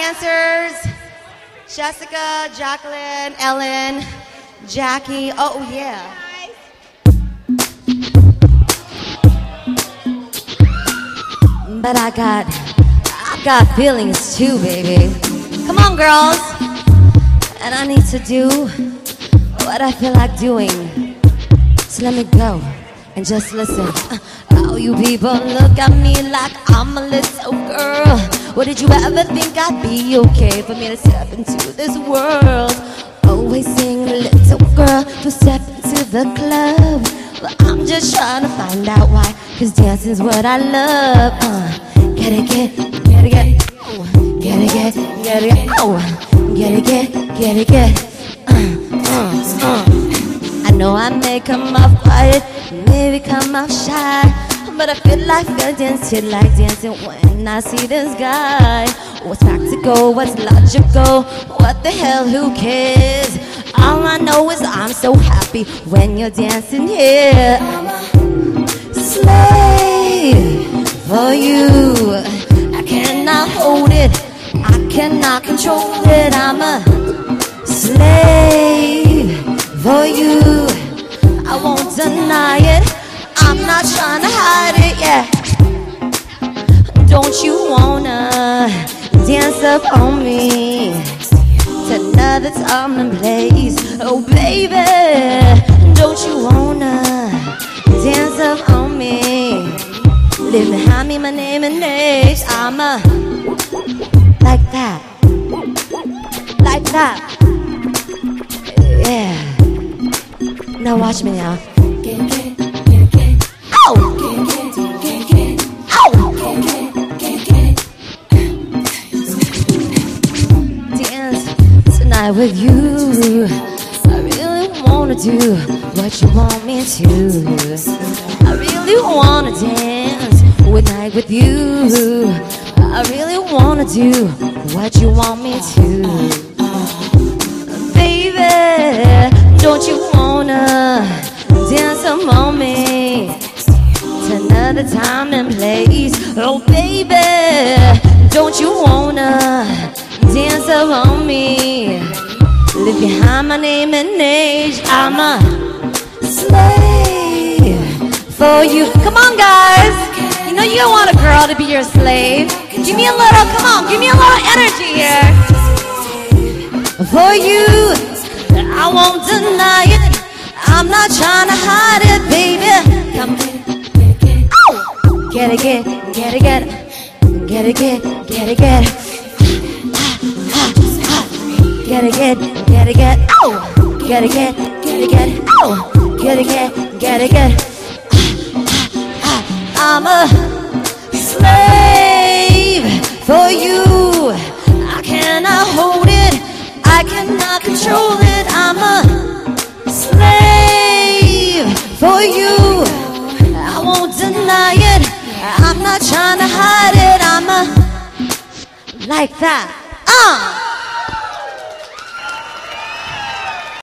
dancers. Jessica, Jacqueline, Ellen, Jackie. Oh, yeah. But I got feelings too, baby. Come on, girls. And I need to do what I feel like doing. So let me go and just listen. How you people look at me like I'm a little girl. What did you ever think I'd be okay for me to step into this world? Always sing little girl to step into the club. But I'm just trying to find out why, 'cause dancing's what I love. Get it, get it, get it, get it, get it, get it, get it, get it, get it. I know I may come off quiet, maybe come off shy, but I feel like dancing when I see this guy. What's practical, what's logical, what the hell, who cares? All I know is I'm so happy when you're dancing here. I'm a slave for you. I cannot hold it, I cannot control it. I'm a slave for you. I won't deny it, I'm not trying to hide it, yeah. Don't you wanna dance up on me to another time and place? Oh baby, don't you wanna dance up on me? Leave behind me my name and age. I'm a like that, like that, yeah. Now watch me now. Ow! Ow! Dance tonight with you. I really wanna do what you want me to. I really wanna dance one night with you. I really wanna do what you want me to. Baby, don't you wanna dance among me to another time and place? Oh baby, don't you wanna dance among me? Leave behind my name and age. I'm a slave for you. Come on, guys. You know you don't want a girl to be your slave. Give me a little, come on, give me a little energy here. For you, I won't deny it, I'm not trying to hide it, baby. Come get it, get it, get it, get it, get it, get it, get it, get it. Get it, get it, get it, get it, oh. Get it, get it, get it, get it, oh. Get it, get it, get it. I'm a slave for you. I cannot hold it, I cannot control it. I'm a slave for you. I won't deny it, I'm not trying to hide it. I'm a like that.